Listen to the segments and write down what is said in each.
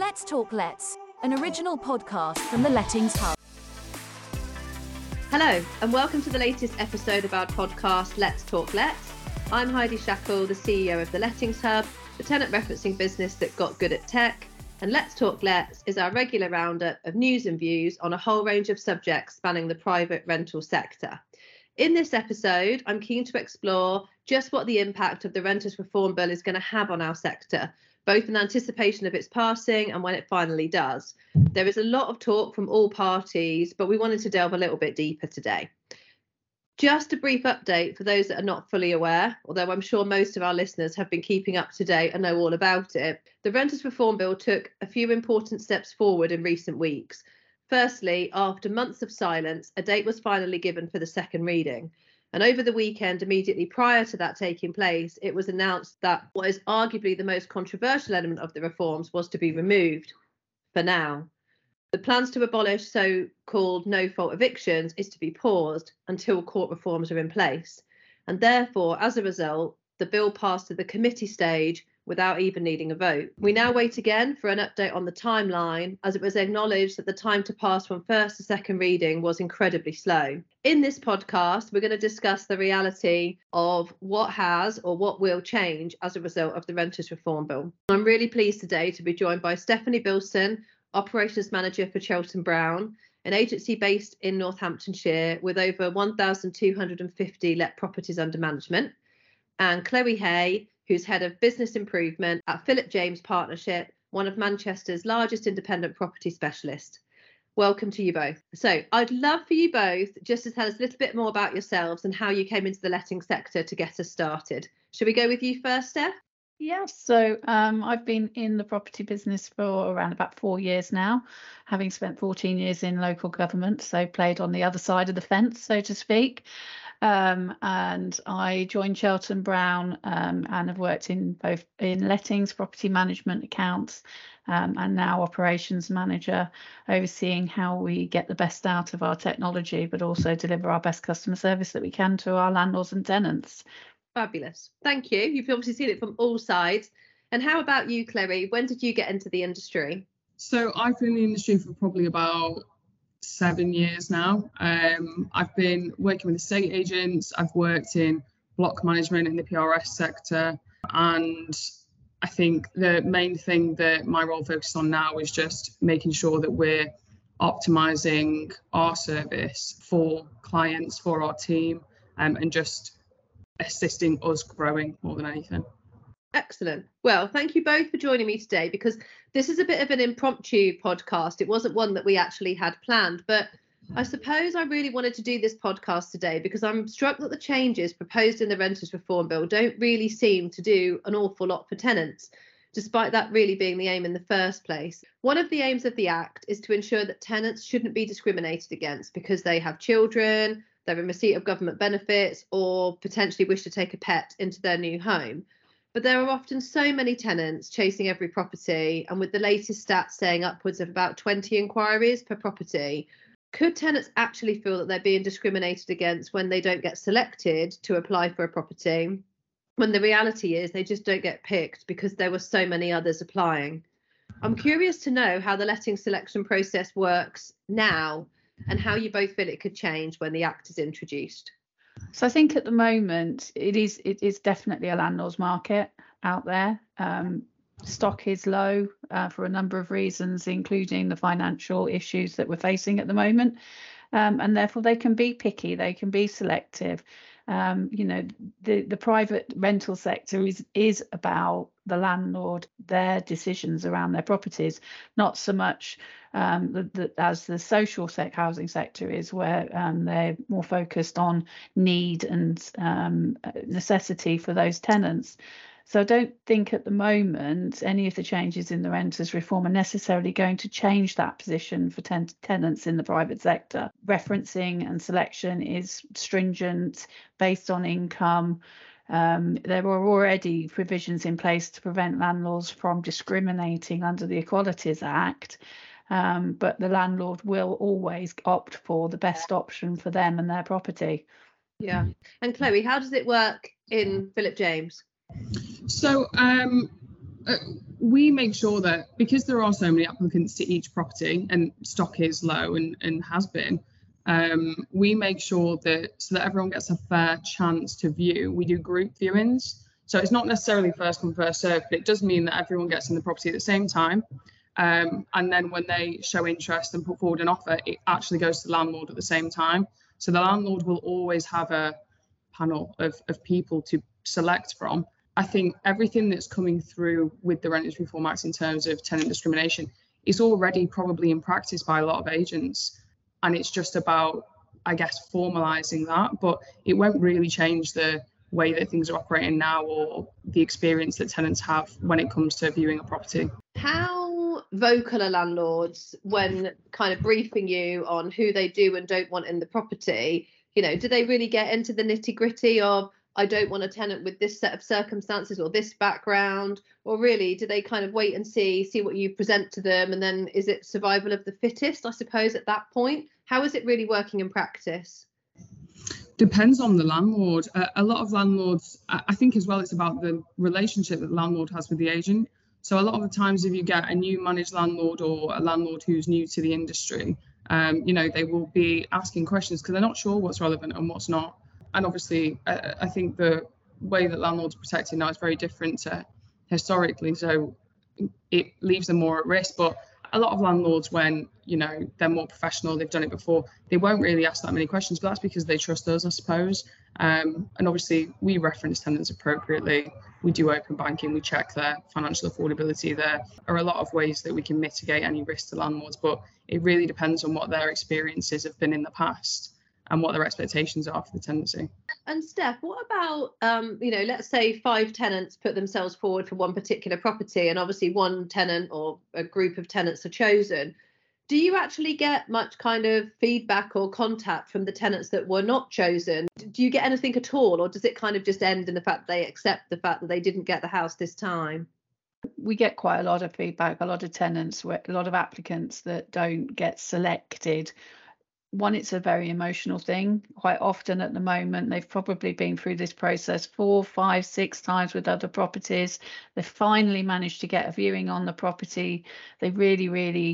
Let's Talk Let's, an original podcast from the Lettings Hub. Hello, and welcome to the latest episode of our podcast, Let's Talk Let's. I'm Heidi Shackle, the CEO of the Lettings Hub, the tenant referencing business that got good at tech. And Let's Talk Let's is our regular roundup of news and views on a whole range of subjects spanning the private rental sector. In this episode, I'm keen to explore just what the impact of the Renters Reform Bill is going to have on our sector, both in anticipation of its passing and when it finally does. There is a lot of talk from all parties, but we wanted to delve a little bit deeper today. Just a brief update for those that are not fully aware, although I'm sure most of our listeners have been keeping up to date and know all about it. The Renters Reform Bill took a few important steps forward in recent weeks. Firstly, after months of silence, a date was finally given for the second reading. And over the weekend, immediately prior to that taking place, it was announced that what is arguably the most controversial element of the reforms was to be removed for now. The plans to abolish so-called no-fault evictions is to be paused until court reforms are in place. And therefore, as a result, the bill passed to the committee stage without even needing a vote. We now wait again for an update on the timeline, as it was acknowledged that the time to pass from first to second reading was incredibly slow. In this podcast, we're going to discuss the reality of what has or what will change as a result of the Renters Reform Bill. I'm really pleased today to be joined by Stephanie Bilson, Operations Manager for Chiltern Brown, an agency based in Northamptonshire with over 1,250 let properties under management, and Chloe Hay, who's Head of Business Improvement at Philip James Partnership, one of Manchester's largest independent property specialists. Welcome to you both. So I'd love for you both just to tell us a little bit more about yourselves and how you came into the letting sector to get us started. Should we go with you first, Steph? Yeah, so I've been in the property business for around about 4 years now, having spent 14 years in local government, so played on the other side of the fence, so to speak. And I joined Chiltern Brown and have worked in both in lettings, property management, accounts, and now operations manager, overseeing how we get the best out of our technology, but also deliver our best customer service that we can to our landlords and tenants. Fabulous. Thank you. You've obviously seen it from all sides. And how about you, Chloe? When did you get into the industry? So I've been in the industry for probably about 7 years now. I've been working with estate agents. I've worked in block management in the PRS sector. And I think the main thing that my role focuses on now is just making sure that we're optimizing our service for clients, for our team, and just assisting us growing more than anything. Excellent. Well, thank you both for joining me today, because this is a bit of an impromptu podcast. It wasn't one that we actually had planned, but I suppose I really wanted to do this podcast today because I'm struck that the changes proposed in the Renters Reform Bill don't really seem to do an awful lot for tenants, despite that really being the aim in the first place. One of the aims of the Act is to ensure that tenants shouldn't be discriminated against because they have children, they're in receipt of government benefits, or potentially wish to take a pet into their new home. But there are often so many tenants chasing every property, and with the latest stats saying upwards of about 20 inquiries per property, could tenants actually feel that they're being discriminated against when they don't get selected to apply for a property, when the reality is they just don't get picked because there were so many others applying? I'm curious to know how the letting selection process works now, and how you both feel it could change when the Act is introduced. So I think at the moment it is definitely a landlord's market out there. Stock is low for a number of reasons, including the financial issues that we're facing at the moment. And therefore they can be picky, they can be selective. The private rental sector is about the landlord, their decisions around their properties, not so much as the social housing sector is, where they're more focused on need and necessity for those tenants. So I don't think at the moment any of the changes in the Renters Reform are necessarily going to change that position for tenants in the private sector. Referencing and selection is stringent, based on income. There were already provisions in place to prevent landlords from discriminating under the Equalities Act. But the landlord will always opt for the best option for them and their property. Yeah. And Chloe, how does it work in Philip James? So We make sure that because there are so many applicants to each property and stock is low and has been, we make sure that so that everyone gets a fair chance to view. We do group viewings. So it's not necessarily first come, first served, but it does mean that everyone gets in the property at the same time. And then when they show interest and put forward an offer, it actually goes to the landlord at the same time. So the landlord will always have a panel of people to select from. I think everything that's coming through with the Renters Reform Act in terms of tenant discrimination is already probably in practice by a lot of agents. And it's just about, I guess, formalising that. But it won't really change the way that things are operating now or the experience that tenants have when it comes to viewing a property. How vocal are landlords when kind of briefing you on who they do and don't want in the property? You know, do they really get into the nitty-gritty of, I don't want a tenant with this set of circumstances or this background, or really do they kind of wait and see what you present to them, and then is it survival of the fittest, I suppose, at that point? How is it really working in practice? Depends on the landlord. A lot of landlords, I think as well, it's about the relationship that the landlord has with the agent. So a lot of the times if you get a new managed landlord or a landlord who's new to the industry, you know, they will be asking questions because they're not sure what's relevant and what's not. And obviously, I think the way that landlords are protected now is very different to historically. So it leaves them more at risk. But a lot of landlords, when, you know, they're more professional, they've done it before, they won't really ask that many questions. But that's because they trust us, I suppose. And obviously, we reference tenants appropriately. We do open banking. We check their financial affordability. There are a lot of ways that we can mitigate any risk to landlords. But it really depends on what their experiences have been in the past and what their expectations are for the tenancy. And Steph, what about, you know, let's say 5 tenants put themselves forward for one particular property, and obviously one tenant or a group of tenants are chosen. Do you actually get much kind of feedback or contact from the tenants that were not chosen? Do you get anything at all, or does it kind of just end in the fact that they accept the fact that they didn't get the house this time? We get quite a lot of feedback, a lot of tenants, a lot of applicants that don't get selected. One, it's a very emotional thing. Quite often at the moment, they've probably been through this process 4, 5, 6 times with other properties. They finally managed to get a viewing on the property. They really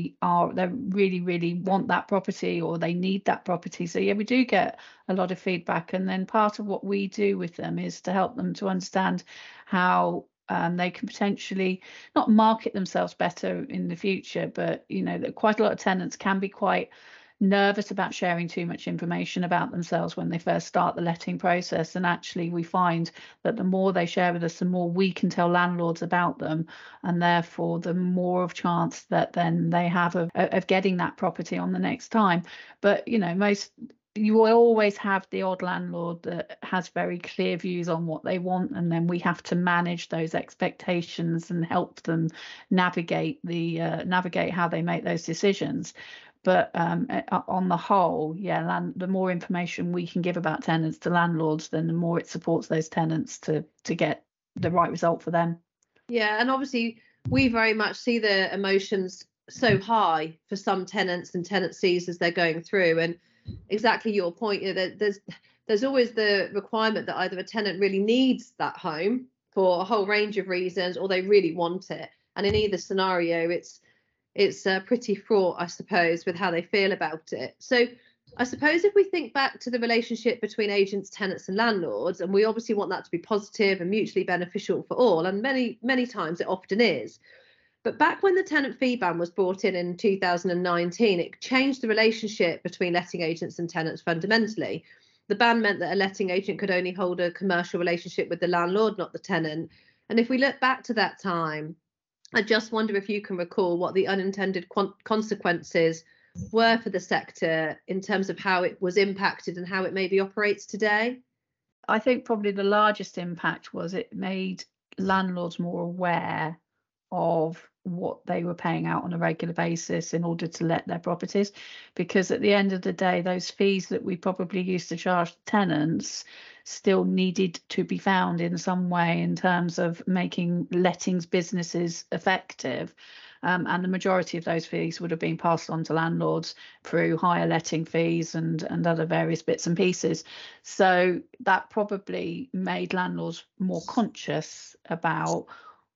want that property, or they need that property. So yeah, we do get a lot of feedback. And then part of what we do with them is to help them to understand how they can potentially not market themselves better in the future, but you know that quite a lot of tenants can be quite nervous about sharing too much information about themselves when they first start the letting process. And actually we find that the more they share with us, the more we can tell landlords about them, and therefore the more of chance that then they have of getting that property on the next time. But you know, you will always have the odd landlord that has very clear views on what they want, and then we have to manage those expectations and help them navigate how they make those decisions. But on the whole, yeah, the more information we can give about tenants to landlords, then the more it supports those tenants to get the right result for them. Yeah, and obviously we very much see the emotions so high for some tenants and tenancies as they're going through. And exactly your point, you know, there's always the requirement that either a tenant really needs that home for a whole range of reasons, or they really want it. And in either scenario, it's pretty fraught, I suppose, with how they feel about it. So I suppose if we think back to the relationship between agents, tenants and landlords, and we obviously want that to be positive and mutually beneficial for all, and many times it often is. But back when the tenant fee ban was brought in 2019, it changed the relationship between letting agents and tenants fundamentally. The ban meant that a letting agent could only hold a commercial relationship with the landlord, not the tenant. And if we look back to that time, I just wonder if you can recall what the unintended consequences were for the sector in terms of how it was impacted and how it maybe operates today. I think probably the largest impact was it made landlords more aware of what they were paying out on a regular basis in order to let their properties, because at the end of the day, those fees that we probably used to charge tenants still needed to be found in some way in terms of making lettings businesses effective. And the majority of those fees would have been passed on to landlords through higher letting fees and other various bits and pieces. So that probably made landlords more conscious about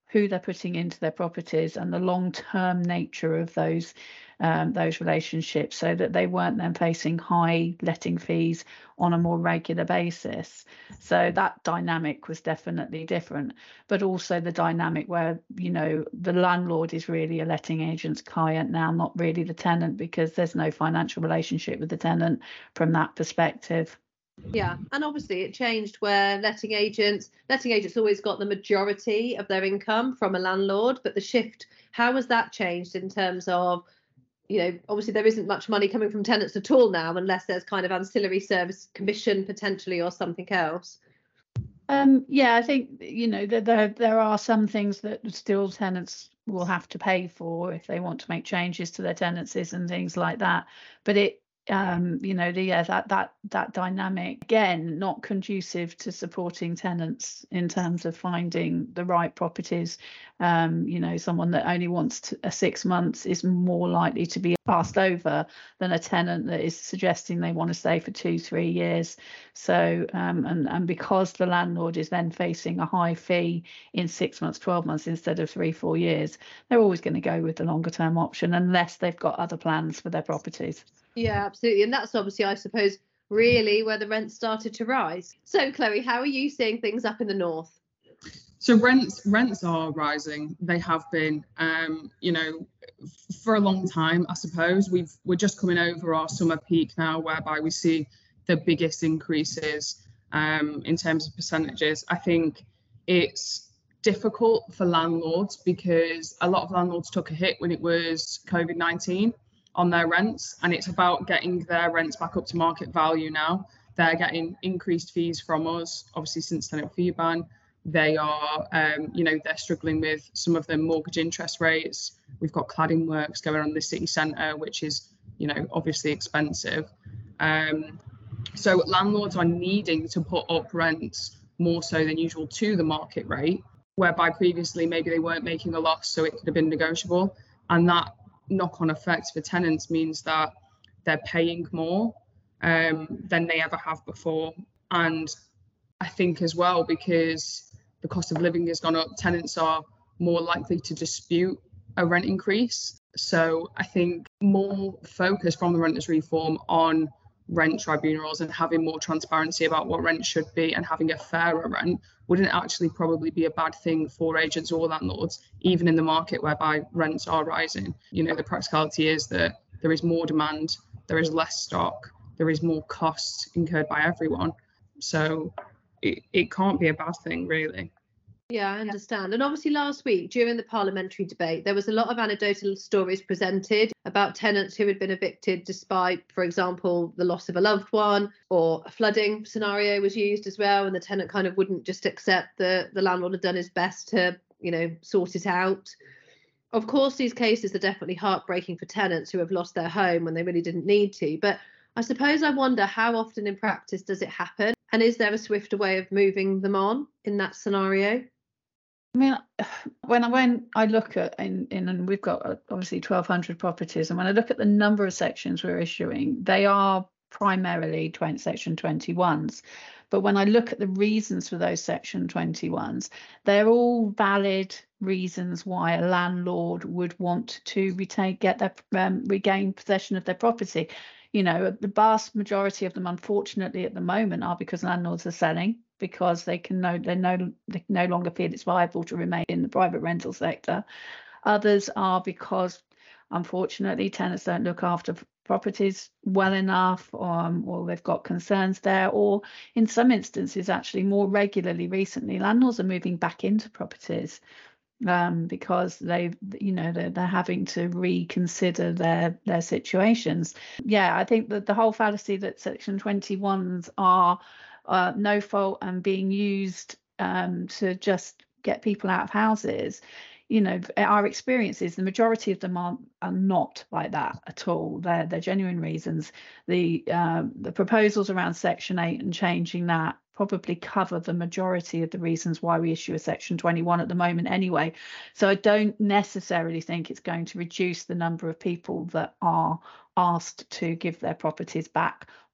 who they're putting into their properties and the long-term nature of those relationships, so that they weren't then facing high letting fees on a more regular basis. So that dynamic was definitely different, but also the dynamic where, you know, the landlord is really a letting agent's client now, not really the tenant, because there's no financial relationship with the tenant from that perspective. Yeah, and obviously it changed where letting agents always got the majority of their income from a landlord, but the shift, how has that changed in terms of, you know, obviously there isn't much money coming from tenants at all now, unless there's kind of ancillary service commission potentially or something else. Yeah, I think, you know, there are some things that still tenants will have to pay for if they want to make changes to their tenancies and things like that. But it, you know, that dynamic, again, not conducive to supporting tenants in terms of finding the right properties. You know, someone that only wants 6 months is more likely to be passed over than a tenant that is suggesting they want to stay for 2-3 years. So and because the landlord is then facing a high fee in 6 months, 12 months instead of 3-4 years, they're always going to go with the longer term option unless they've got other plans for their properties. Yeah, absolutely. And that's obviously, I suppose, really where the rent started to rise. So Chloe, how are you seeing things up in the north? So rents are rising. They have been, you know, for a long time, I suppose. We're just coming over our summer peak now, whereby we see the biggest increases in terms of percentages. I think it's difficult for landlords because a lot of landlords took a hit when it was COVID-19 on their rents, and it's about getting their rents back up to market value now. They're getting increased fees from us, obviously since tenant fee ban. They are, you know, they're struggling with some of the mortgage interest rates. We've got cladding works going on in the city centre, which is, you know, obviously expensive. So landlords are needing to put up rents more so than usual to the market rate, whereby previously maybe they weren't making a loss, so it could have been negotiable. And that knock-on effect for tenants means that they're paying more than they ever have before. And I think as well, because the cost of living has gone up, tenants are more likely to dispute a rent increase. So I think more focus from the renters reform on rent tribunals and having more transparency about what rent should be and having a fairer rent wouldn't actually probably be a bad thing for agents or landlords, even in the market whereby rents are rising. You know, the practicality is that there is more demand, there is less stock, there is more costs incurred by everyone. So it can't be a bad thing, really. Yeah, I understand. And obviously last week during the parliamentary debate, there was a lot of anecdotal stories presented about tenants who had been evicted despite, for example, the loss of a loved one, or a flooding scenario was used as well. And the tenant kind of wouldn't just accept that the landlord had done his best to, you know, sort it out. Of course, these cases are definitely heartbreaking for tenants who have lost their home when they really didn't need to. But I suppose I wonder, how often in practice does it happen? And is there a swifter way of moving them on in that scenario? I mean, when I look at and we've got obviously 1,200 properties, and when I look at the number of sections we're issuing, they are primarily Section 21s. But when I look at the reasons for those Section 21s, they're all valid reasons why a landlord would want to regain possession of their property. You know, the vast majority of them, unfortunately, at the moment, are because landlords are selling, because they no longer feel it's viable to remain in the private rental sector. Others are because, unfortunately, tenants don't look after properties well enough, or they've got concerns there, or in some instances, actually more regularly recently, landlords are moving back into properties because they're having to reconsider their situations. Yeah, I think that the whole fallacy that Section 21s are no fault and being used to just get people out of houses, you know, our experience is the majority of them are not like that at all. They're genuine reasons. The proposals around Section 8 and changing that probably cover the majority of the reasons why we issue a Section 21 at the moment anyway. So I don't necessarily think it's going to reduce the number of people that are asked to give their properties back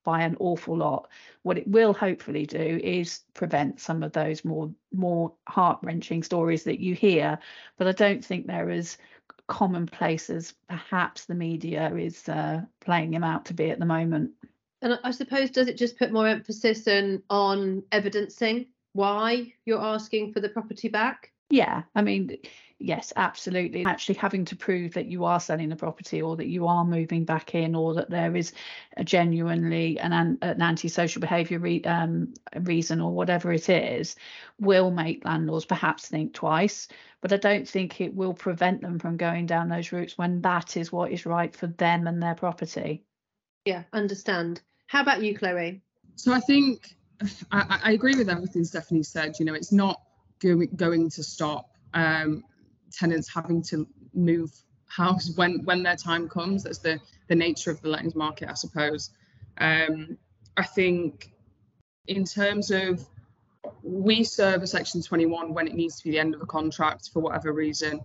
by an awful lot. What it will hopefully do is prevent some of those more heart-wrenching stories that you hear, but I don't think they're as commonplace as perhaps the media is playing him out to be at the moment. And I suppose, does it just put more emphasis on evidencing why you're asking for the property back? Yeah, I mean, yes, absolutely. Actually having to prove that you are selling the property, or that you are moving back in, or that there is a genuinely an antisocial behaviour reason, or whatever it is, will make landlords perhaps think twice. But I don't think it will prevent them from going down those routes when that is what is right for them and their property. Yeah, understand. How about you, Chloe? So I think I agree with everything Stephanie said. You know, it's not going to stop tenants having to move house when their time comes. That's the nature of the lettings market, I suppose. I think in terms of, we serve a Section 21 when it needs to be the end of a contract for whatever reason.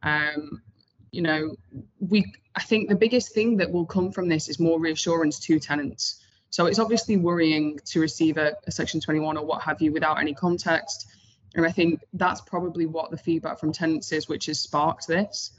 You know, I think the biggest thing that will come from this is more reassurance to tenants. So it's obviously worrying to receive a Section 21 or what have you without any context. And I think that's probably what the feedback from tenants is, which has sparked this.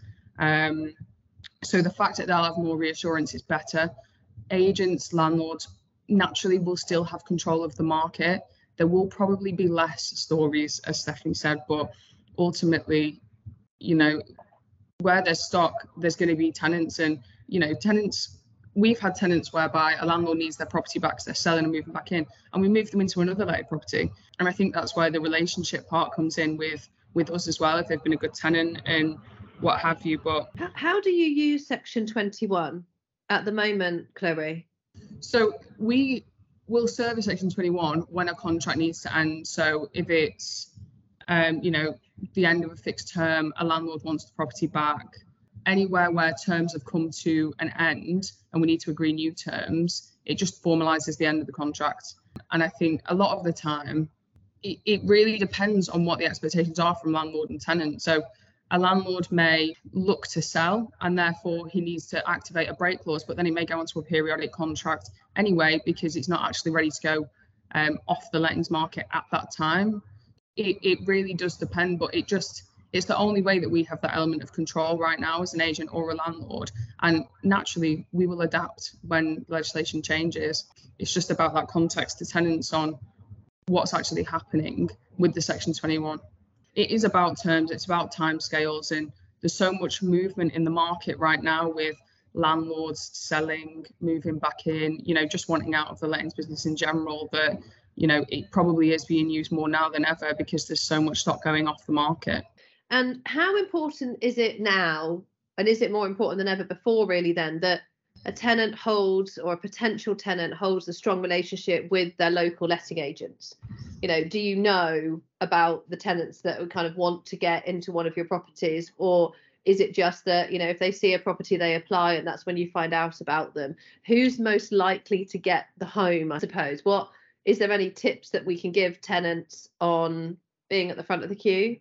So the fact that they'll have more reassurance is better. Agents, landlords naturally will still have control of the market. There will probably be less stories, as Stephanie said, but ultimately, you know, where there's stock, there's going to be tenants. And, you know, we've had tenants whereby a landlord needs their property back because they're selling and moving back in, and we move them into another letting property. And I think that's where the relationship part comes in with us as well, if they've been a good tenant and what have you. But how do you use Section 21 at the moment, Chloe? So we will serve a Section 21 when a contract needs to end. So if it's you know, the end of a fixed term, a landlord wants the property back, anywhere where terms have come to an end and we need to agree new terms, it just formalizes the end of the contract. And I think a lot of the time it really depends on what the expectations are from landlord and tenant. So a landlord may look to sell and therefore he needs to activate a break clause, but then he may go onto a periodic contract anyway because it's not actually ready to go off the lettings market at that time. It really does depend, but it's the only way that we have that element of control right now as an agent or a landlord. And naturally, we will adapt when legislation changes. It's just about that context to tenants on what's actually happening with the Section 21. It is about terms, it's about timescales, and there's so much movement in the market right now with landlords selling, moving back in, you know, just wanting out of the lettings business in general, that, you know, it probably is being used more now than ever because there's so much stock going off the market. And how important is it now, and is it more important than ever before, really, then, that a tenant holds, or a potential tenant holds, a strong relationship with their local letting agents? You know, do you know about the tenants that would kind of want to get into one of your properties, or is it just that, you know, if they see a property, they apply and that's when you find out about them? Who's most likely to get the home, I suppose? Is there any tips that we can give tenants on being at the front of the queue?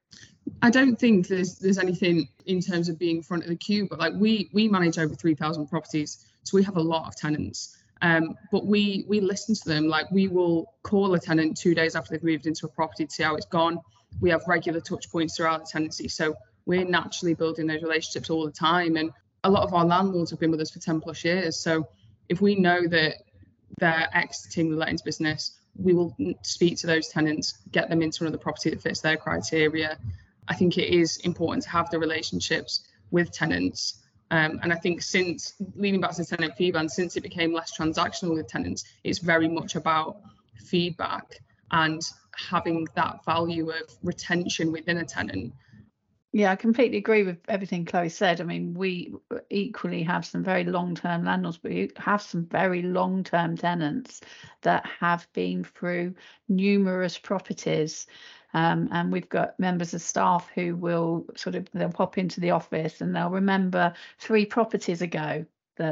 I don't think there's anything in terms of being front of the queue, but like we manage over 3,000 properties, so we have a lot of tenants. But we listen to them. Like, we will call a tenant 2 days after they've moved into a property to see how it's gone. We have regular touch points throughout the tenancy, so we're naturally building those relationships all the time. And a lot of our landlords have been with us for 10 plus years. So if we know that they're exiting the lettings business, we will speak to those tenants, get them into another property that fits their criteria. I think it is important to have the relationships with tenants. And I think, since leading back to tenant feedback, and since it became less transactional with tenants, it's very much about feedback and having that value of retention within a tenant. Yeah, I completely agree with everything Chloe said. I mean, we equally have some very long-term landlords, but we have some very long-term tenants that have been through numerous properties. And we've got members of staff who will they'll pop into the office and they'll remember 3 properties ago that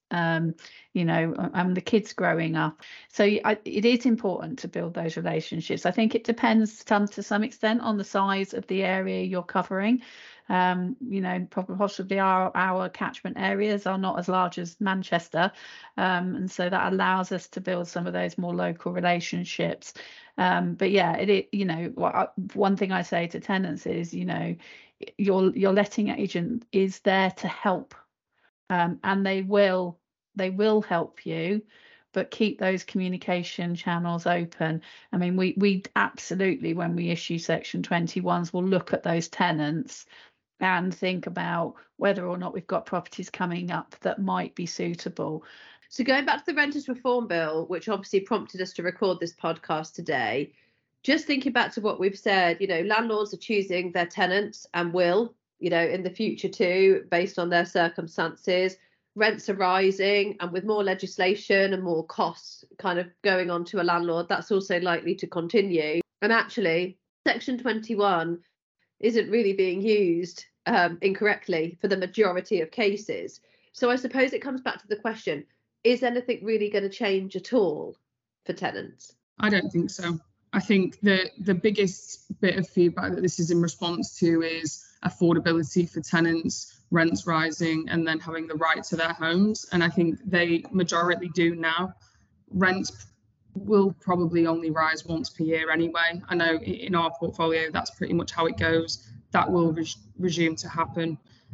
and the kids growing up. So it is important to build those relationships. I think it depends to some extent on the size of the area you're covering. Possibly our catchment areas are not as large as Manchester, and so that allows us to build some of those more local relationships. But yeah, one thing I say to tenants is, your letting agent is there to help, and they will help you, but keep those communication channels open. I mean, we absolutely, when we issue Section 21s, will look at those tenants and think about whether or not we've got properties coming up that might be suitable. So going back to the Renters Reform Bill, which obviously prompted us to record this podcast today, just thinking back to what we've said, landlords are choosing their tenants and will, in the future too, based on their circumstances. Rents are rising, and with more legislation and more costs kind of going on to a landlord, that's also likely to continue. And actually, Section 21 isn't really being used incorrectly for the majority of cases. So I suppose it comes back to the question, is anything really going to change at all for tenants? I don't think so. I think the biggest bit of feedback that this is in response to is affordability for tenants, rents rising, and then having the right to their homes. And I think they majority do now. Rents will probably only rise once per year anyway. I know in our portfolio, that's pretty much how it goes. That will resume to happen.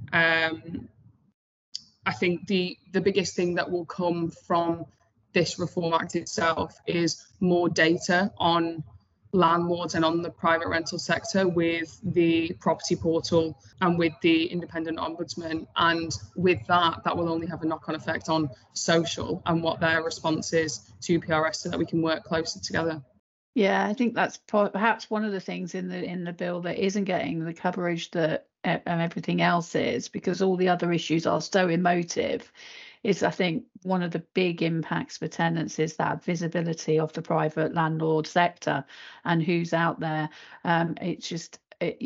I think the biggest thing that will come from this Reform Act itself is more data on landlords and on the private rental sector with the property portal and with the independent ombudsman. And with that will only have a knock-on effect on social and what their response is to PRS, so that we can work closer together. Yeah, I think that's perhaps one of the things in the bill that isn't getting the coverage that everything else is, because all the other issues are so emotive. Is, I think, one of the big impacts for tenants is that visibility of the private landlord sector and who's out there. It's just,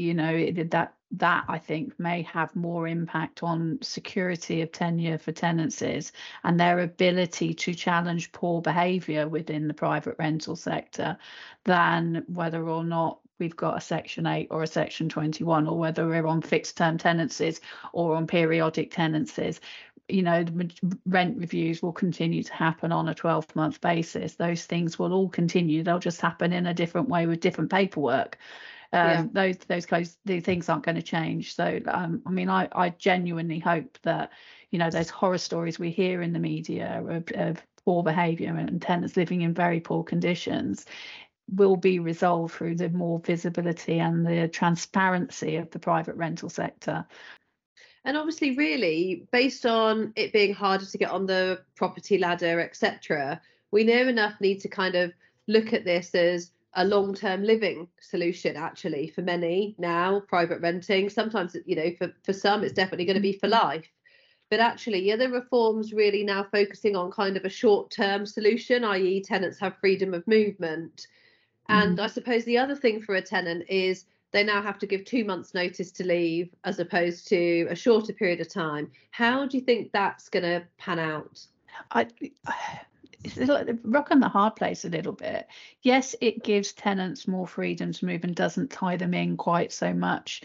that I think may have more impact on security of tenure for tenancies and their ability to challenge poor behaviour within the private rental sector, than whether or not we've got a Section 8 or a Section 21, or whether we're on fixed term tenancies or on periodic tenancies. The rent reviews will continue to happen on a 12-month basis. Those things will all continue. They'll just happen in a different way with different paperwork. Those the things aren't going to change. So I genuinely hope that those horror stories we hear in the media of poor behaviour and tenants living in very poor conditions will be resolved through the more visibility and the transparency of the private rental sector. And obviously, really, based on it being harder to get on the property ladder, etc., we know enough need to kind of look at this as a long-term living solution, actually, for many now, private renting. Sometimes, for some, it's definitely going to be for life. But actually, the reforms really now focusing on kind of a short-term solution, i.e. tenants have freedom of movement. And I suppose the other thing for a tenant is they now have to give 2 months notice to leave as opposed to a shorter period of time. How do you think that's going to pan out? It's like the rock and the hard place a little bit. Yes, it gives tenants more freedom to move and doesn't tie them in quite so much,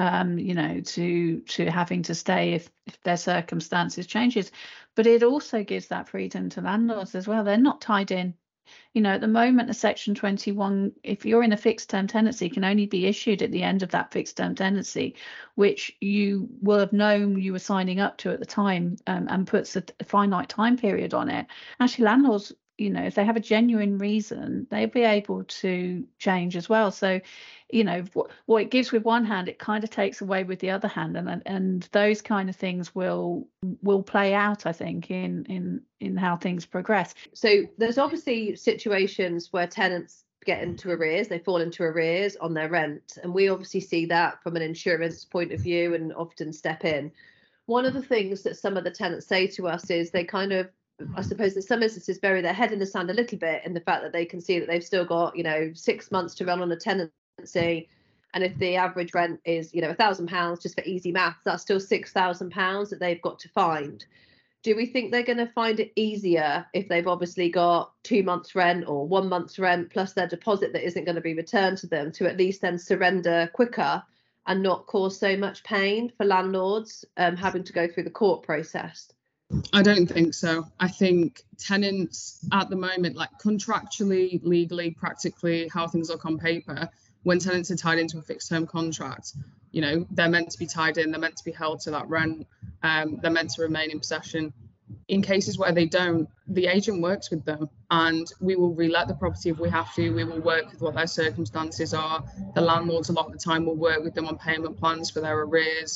to having to stay if their circumstances changes. But it also gives that freedom to landlords as well. They're not tied in. At the moment, a Section 21, if you're in a fixed term tenancy, can only be issued at the end of that fixed term tenancy, which you will have known you were signing up to at the time, and puts a finite time period on it. Actually, landlords, if they have a genuine reason, they'll be able to change as well. So, what it gives with one hand, it kind of takes away with the other hand, and those kind of things will play out, I think, in how things progress. So there's obviously situations where tenants get into arrears, they fall into arrears on their rent, and we obviously see that from an insurance point of view and often step in. One of the things that some of the tenants say to us is they kind of, I suppose in some instances, bury their head in the sand a little bit in the fact that they can see that they've still got 6 months to run on a tenancy, and if the average rent is £1,000, just for easy maths, that's still £6,000 that they've got to find. Do we think they're going to find it easier if they've obviously got 2 months rent or 1 month's rent plus their deposit that isn't going to be returned to them, to at least then surrender quicker and not cause so much pain for landlords having to go through the court process? I don't think so. I think tenants at the moment, like contractually, legally, practically, how things look on paper, when tenants are tied into a fixed term contract, you know, they're meant to be tied in, they're meant to be held to that rent, they're meant to remain in possession. In cases where they don't, the agent works with them, and we will relet the property if we have to. We will work with what their circumstances are. The landlords a lot of the time will work with them on payment plans for their arrears.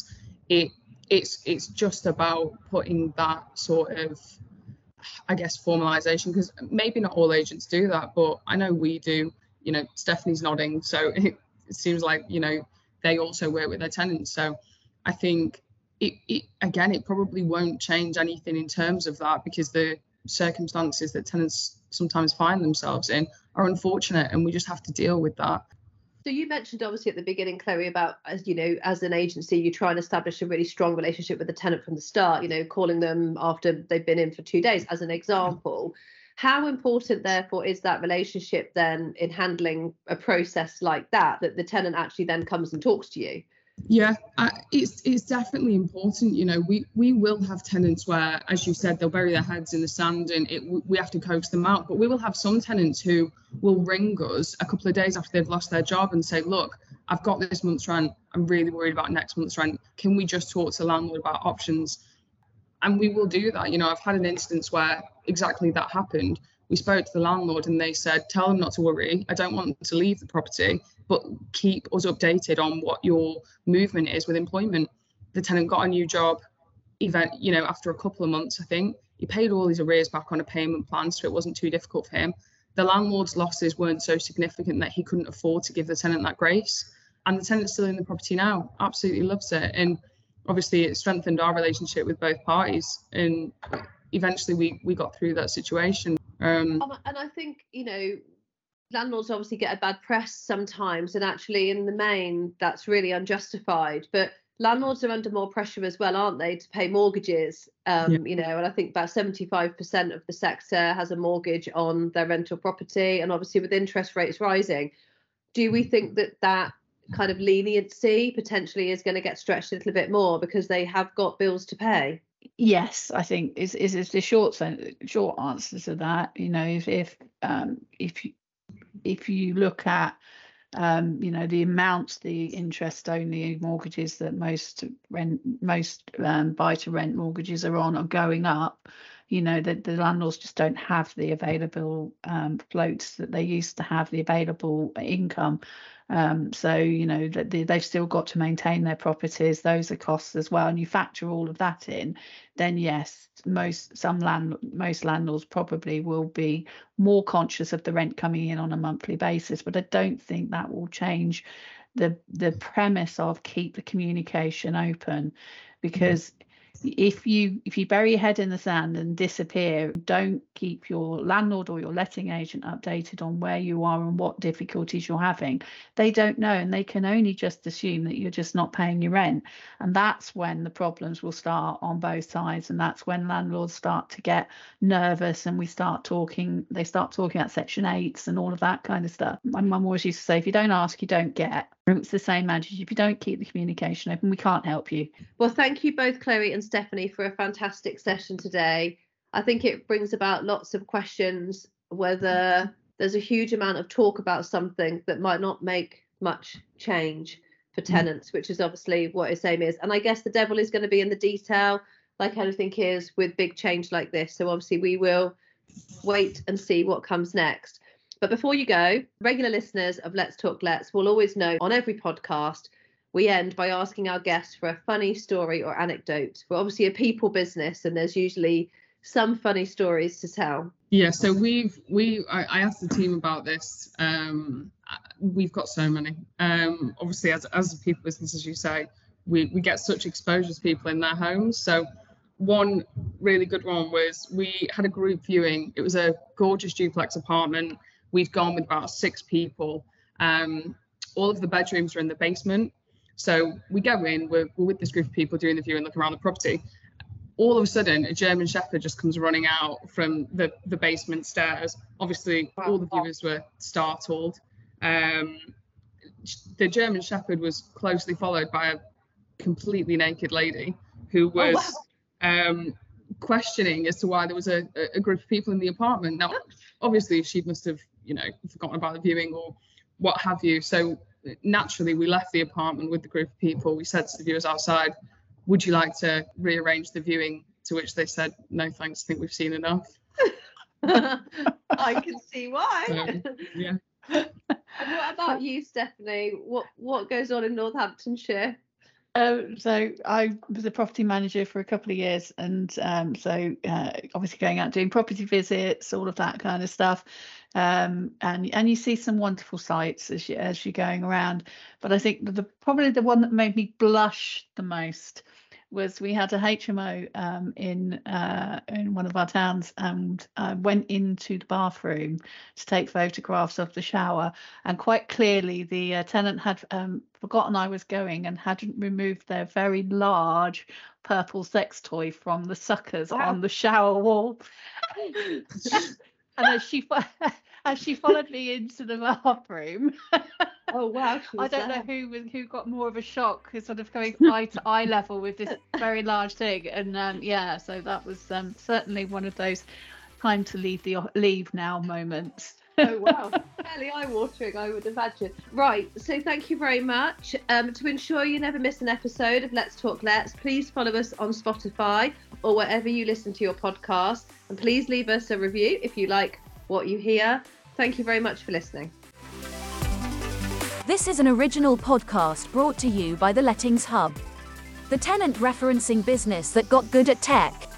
It's just about putting that sort of, I guess, formalization, because maybe not all agents do that, but I know we do. You know, Stephanie's nodding, so it seems like, you know, they also work with their tenants. So I think it probably won't change anything in terms of that, because the circumstances that tenants sometimes find themselves in are unfortunate, and we just have to deal with that. So you mentioned obviously at the beginning, Chloe, about, as you know, as an agency, you try and establish a really strong relationship with the tenant from the start, you know, calling them after they've been in for 2 days as an example. How important, therefore, is that relationship then in handling a process like that the tenant actually then comes and talks to you? Yeah, it's definitely important. You know, we will have tenants where, as you said, they'll bury their heads in the sand and we have to coax them out. But we will have some tenants who will ring us a couple of days after they've lost their job and say, look, I've got this month's rent. I'm really worried about next month's rent. Can we just talk to the landlord about options? And we will do that. You know, I've had an instance where exactly that happened. We spoke to the landlord and they said, tell them not to worry. I don't want them to leave the property, but keep us updated on what your movement is with employment. The tenant got a new job after a couple of months, I think. He paid all his arrears back on a payment plan, so it wasn't too difficult for him. The landlord's losses weren't so significant that he couldn't afford to give the tenant that grace. And the tenant's still in the property now, absolutely loves it. And obviously it strengthened our relationship with both parties. And eventually we got through that situation. And I think, you know, landlords obviously get a bad press sometimes, and actually in the main that's really unjustified, but landlords are under more pressure as well, aren't they, to pay mortgages? You know, and I think about 75% of the sector has a mortgage on their rental property, and obviously with interest rates rising, do we think that kind of leniency potentially is going to get stretched a little bit more because they have got bills to pay? Yes, I think is the short answer to that. You know, if you look at you know, the amounts, the interest only mortgages that most buy to rent mortgages are on are going up, you know, that the landlords just don't have the available floats that they used to have, the available income. So, you know, that they've still got to maintain their properties. Those are costs as well. And you factor all of that in, then yes, most landlords probably will be more conscious of the rent coming in on a monthly basis. But I don't think that will change the premise of keep the communication open, because if you bury your head in the sand and disappear, don't keep your landlord or your letting agent updated on where you are and what difficulties you're having, they don't know, and they can only just assume that you're just not paying your rent. And that's when the problems will start on both sides, and that's when landlords start to get nervous and they start talking about Section 8s and all of that kind of stuff. My mum always used to say, if you don't ask, you don't get. It's the same adage. If you don't keep the communication open, we can't help you. Well, thank you both, Chloe and Stephanie, for a fantastic session today. I think it brings about lots of questions, whether there's a huge amount of talk about something that might not make much change for tenants, which is obviously what its aim is. And I guess the devil is going to be in the detail, like anything is with big change like this. So obviously we will wait and see what comes next. But before you go, regular listeners of Let's Talk Let's will always know on every podcast, we end by asking our guests for a funny story or anecdote. We're obviously a people business, and there's usually some funny stories to tell. Yeah, so I asked the team about this. We've got so many. Obviously, as a people business, as you say, we get such exposure to people in their homes. So one really good one was we had a group viewing. It was a gorgeous duplex apartment. We'd gone with about 6 people. All of the bedrooms are in the basement. So we go in, we're with this group of people doing the viewing, looking around the property. all of a sudden a German Shepherd just comes running out from the basement stairs. Obviously, all the viewers were startled. The German Shepherd was closely followed by a completely naked lady who was questioning as to why there was a group of people in the apartment. Now, obviously, she must have, forgotten about the viewing or what have you. So naturally, we left the apartment with the group of people. We said to the viewers outside, would you like to rearrange the viewing? To which they said, no, thanks, I think we've seen enough. I can see why. Yeah. And what about you, Stephanie? What goes on in Northamptonshire? So I was a property manager for a couple of years, and obviously going out doing property visits, all of that kind of stuff, and you see some wonderful sights as you're going around. But I think probably the one that made me blush the most was we had a HMO in one of our towns, and I went into the bathroom to take photographs of the shower, and quite clearly the tenant had forgotten I was going and hadn't removed their very large purple sex toy from the suckers on the shower wall. And as she followed me into the bathroom, oh wow! I don't know who got more of a shock, sort of going eye to eye level with this very large thing, and so that was certainly one of those time to leave now moments. Oh wow, fairly eye-watering, I would imagine. Right, so thank you very much. To ensure you never miss an episode of Let's Talk Let's, please follow us on Spotify or wherever you listen to your podcast, and please leave us a review if you like what you hear. Thank you very much for listening. This is an original podcast brought to you by the Lettings Hub, the tenant referencing business that got good at tech.